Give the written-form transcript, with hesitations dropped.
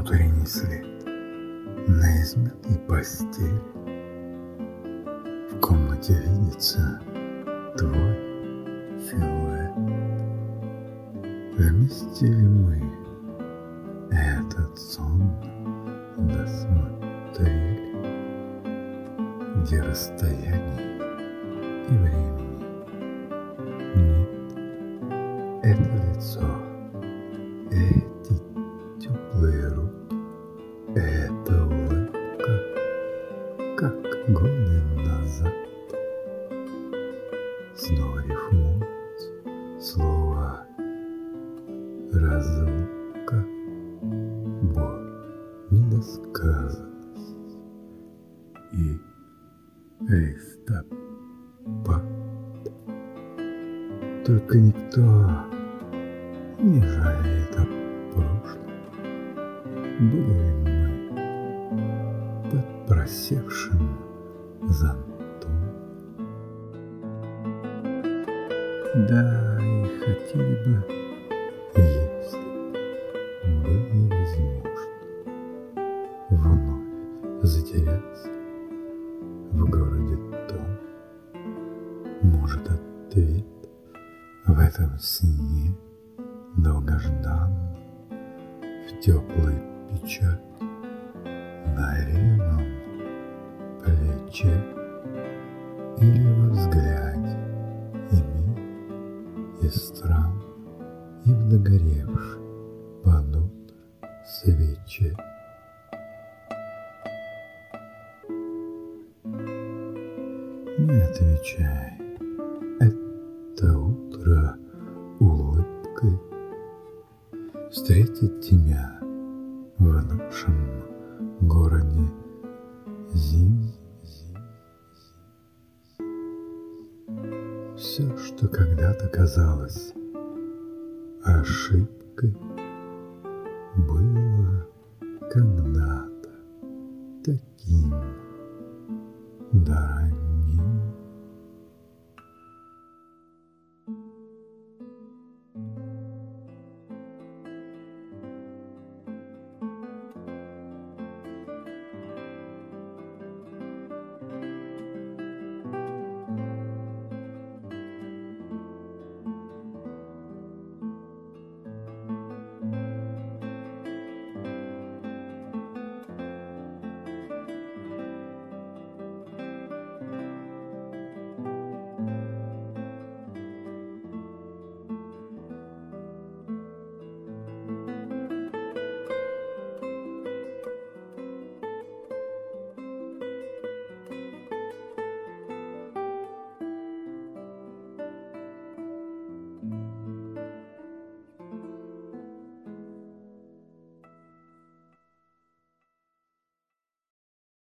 утренний свет на измятой постели. В комнате видится твой силуэт. Вместе ли мы этот сон досмотрели, где расстояние и времени нет? Это лицо, эти теплые руки, эта улыбка, как годы назад. Снова рифмуется слово разлука, боль, недосказанность и листопад. Только никто не жалеет о прошлом. Были ли мы под просевшим зонтом? Да, и хотели бы, если было возможно, вновь затеряться в городе том. Может, ответ в этом сне долгожданном, в теплой печати на левом плече или во взгляде и мир, и стран, и в догоревшей под утро свече. Не отвечай, это утро улыбкой встретит тебя в нашем городе зим. Все, что когда-то казалось ошибкой, было когда-то таким